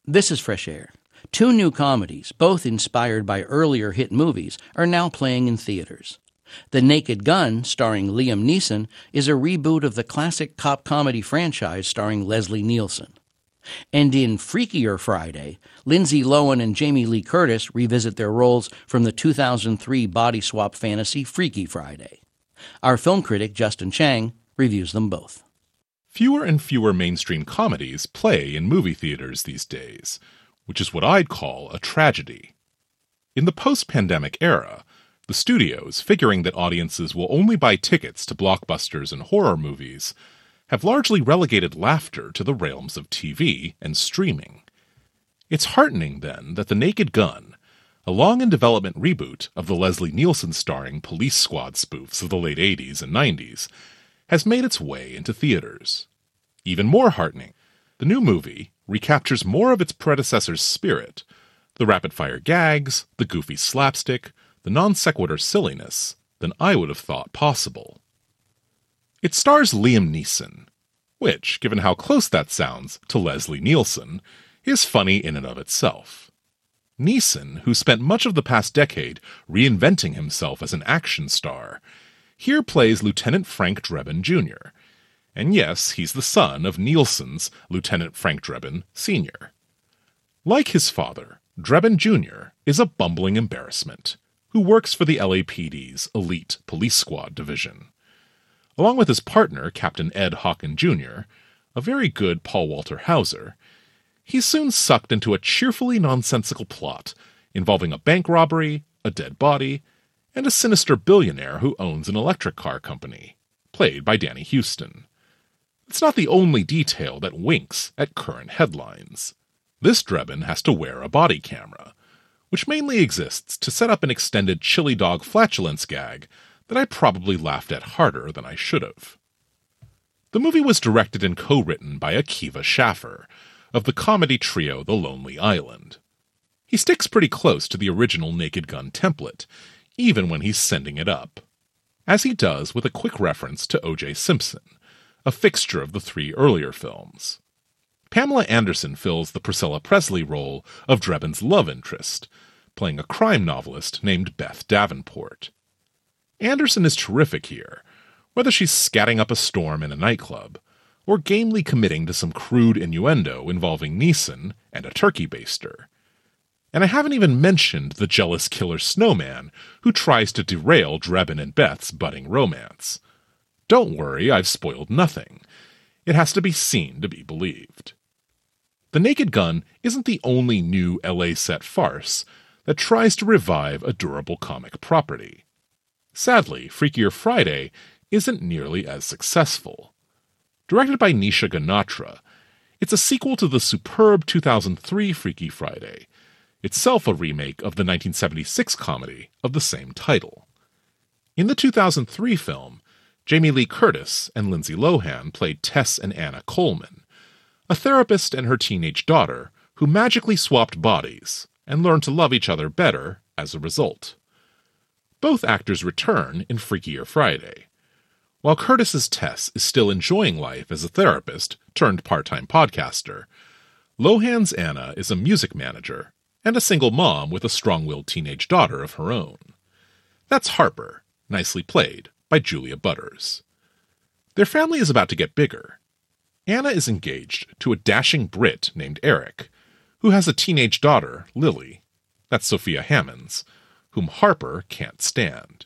This is Fresh Air. Two new comedies, both inspired by earlier hit movies, are now playing in theaters. The Naked Gun, starring Liam Neeson, is a reboot of the classic cop comedy franchise starring Leslie Nielsen. And in Freakier Friday, Lindsay Lohan and Jamie Lee Curtis revisit their roles from the 2003 body swap fantasy Freaky Friday. Our film critic, Justin Chang, reviews them both. Fewer and fewer mainstream comedies play in movie theaters these days, which is what I'd call a tragedy. In the post-pandemic era, the studios, figuring that audiences will only buy tickets to blockbusters and horror movies, have largely relegated laughter to the realms of TV and streaming. It's heartening, then, that The Naked Gun, a long-in-development reboot of the Leslie Nielsen-starring Police Squad spoofs of the late 80s and 90s, has made its way into theaters. Even more heartening, the new movie recaptures more of its predecessor's spirit, the rapid-fire gags, the goofy slapstick, the non-sequitur silliness, than I would have thought possible. It stars Liam Neeson, which, given how close that sounds to Leslie Nielsen, is funny in and of itself. Neeson, who spent much of the past decade reinventing himself as an action star, here plays Lieutenant Frank Drebin Jr., and yes, he's the son of Nielsen's Lieutenant Frank Drebin Sr. Like his father, Drebin Jr. is a bumbling embarrassment, who works for the LAPD's elite police squad division. Along with his partner, Captain Ed Hawken Jr., a very good Paul Walter Hauser, he's soon sucked into a cheerfully nonsensical plot involving a bank robbery, a dead body, and a sinister billionaire who owns an electric car company, played by Danny Huston. It's not the only detail that winks at current headlines. This Drebin has to wear a body camera, which mainly exists to set up an extended chili dog flatulence gag that I probably laughed at harder than I should have. The movie was directed and co-written by Akiva Schaffer, of the comedy trio The Lonely Island. He sticks pretty close to the original Naked Gun template, even when he's sending it up, as he does with a quick reference to O.J. Simpson, a fixture of the three earlier films. Pamela Anderson fills the Priscilla Presley role of Drebin's love interest, playing a crime novelist named Beth Davenport. Anderson is terrific here, whether she's scatting up a storm in a nightclub, or gamely committing to some crude innuendo involving Neeson and a turkey baster. And I haven't even mentioned the jealous killer snowman who tries to derail Drebin and Beth's budding romance. Don't worry, I've spoiled nothing. It has to be seen to be believed. The Naked Gun isn't the only new LA-set farce that tries to revive a durable comic property. Sadly, Freakier Friday isn't nearly as successful. Directed by Nisha Ganatra, it's a sequel to the superb 2003 Freaky Friday, itself a remake of the 1976 comedy of the same title. In the 2003 film, Jamie Lee Curtis and Lindsay Lohan played Tess and Anna Coleman, a therapist and her teenage daughter who magically swapped bodies and learned to love each other better as a result. Both actors return in Freakier Friday. While Curtis's Tess is still enjoying life as a therapist turned part-time podcaster, Lohan's Anna is a music manager and a single mom with a strong-willed teenage daughter of her own. That's Harper, nicely played by Julia Butters. Their family is about to get bigger. Anna is engaged to a dashing Brit named Eric, who has a teenage daughter, Lily, that's Sophia Hammonds, whom Harper can't stand.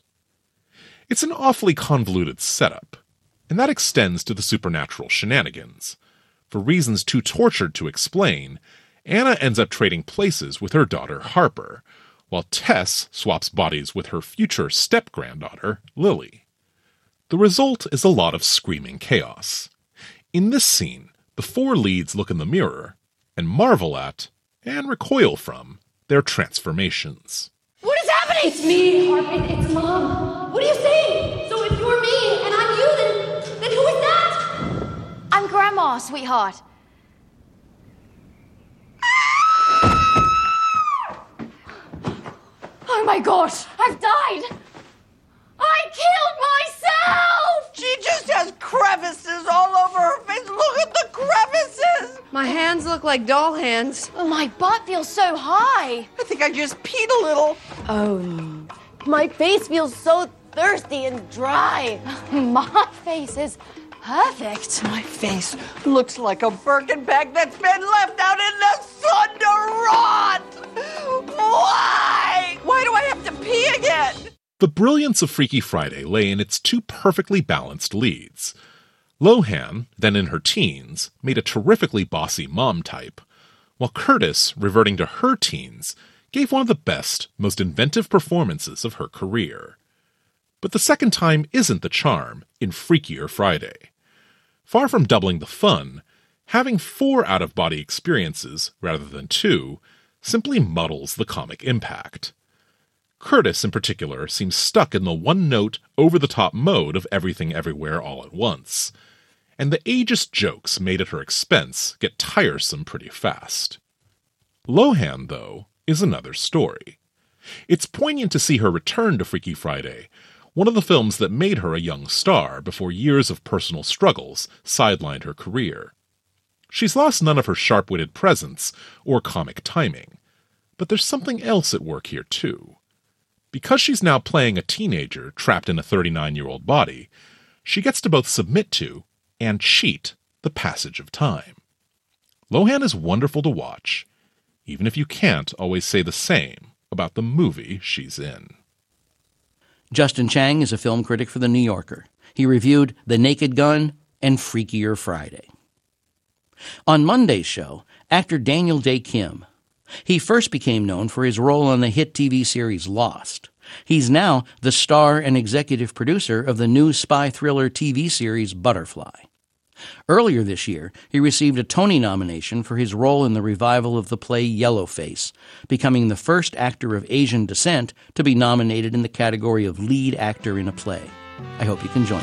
It's an awfully convoluted setup, and that extends to the supernatural shenanigans. For reasons too tortured to explain, Anna ends up trading places with her daughter Harper, while Tess swaps bodies with her future step-granddaughter, Lily. The result is a lot of screaming chaos. In this scene, the four leads look in the mirror and marvel at, and recoil from, their transformations. What is happening? It's me, Harper. It's Mom. What are you saying? So if you're me and I'm you, then who is that? I'm Grandma, sweetheart. Oh my gosh, I've died! I killed myself! She just has crevices all over her face. Look Look at the crevices! My hands look like doll hands. Oh, my butt feels so high. I think I just peed a little. Oh, my face feels so thirsty and dry. My face is perfect. My face looks like a Birkin bag that's been left out in the sun to rot! Why? Why do I have to pee again? The brilliance of Freaky Friday lay in its two perfectly balanced leads. Lohan, then in her teens, made a terrifically bossy mom type, while Curtis, reverting to her teens, gave one of the best, most inventive performances of her career. But the second time isn't the charm in Freakier Friday. Far from doubling the fun, having 4 out-of-body experiences rather than 2 simply muddles the comic impact. Curtis, in particular, seems stuck in the one-note, over-the-top mode of Everything Everywhere All at Once, and the ageist jokes made at her expense get tiresome pretty fast. Lohan, though, is another story. It's poignant to see her return to Freaky Friday, one of the films that made her a young star before years of personal struggles sidelined her career. She's lost none of her sharp-witted presence or comic timing, but there's something else at work here, too. Because she's now playing a teenager trapped in a 39-year-old body, she gets to both submit to and cheat the passage of time. Lohan is wonderful to watch, even if you can't always say the same about the movie she's in. Justin Chang is a film critic for The New Yorker. He reviewed The Naked Gun and Freakier Friday. On Monday's show, actor Daniel Dae Kim. He first became known for his role on the hit TV series Lost. He's now the star and executive producer of the new spy thriller TV series Butterfly. Earlier this year, he received a Tony nomination for his role in the revival of the play Yellowface, becoming the first actor of Asian descent to be nominated in the category of lead actor in a play. I hope you can join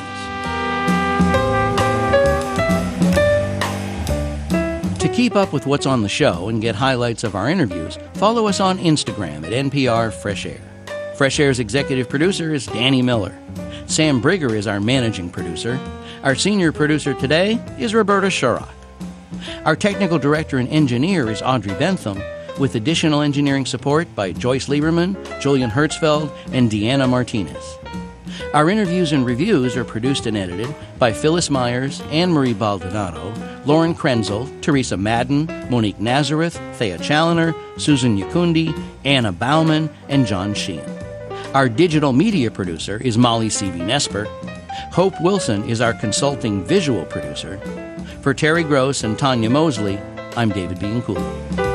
us. To keep up with what's on the show and get highlights of our interviews, follow us on Instagram at NPR Fresh Air. Fresh Air's executive producer is Danny Miller. Sam Brigger is our managing producer. Our senior producer today is Roberta Sharrock. Our technical director and engineer is Audrey Bentham, with additional engineering support by Joyce Lieberman, Julian Hertzfeld, and Deanna Martinez. Our interviews and reviews are produced and edited by Phyllis Myers, Anne-Marie Baldonado, Lauren Krenzel, Teresa Madden, Monique Nazareth, Thea Challoner, Susan Yakundi, Anna Bauman, and John Sheehan. Our digital media producer is Molly Seavey-Nesper. Hope Wilson is our consulting visual producer. For Terry Gross and Tanya Mosley, I'm David Bianculli.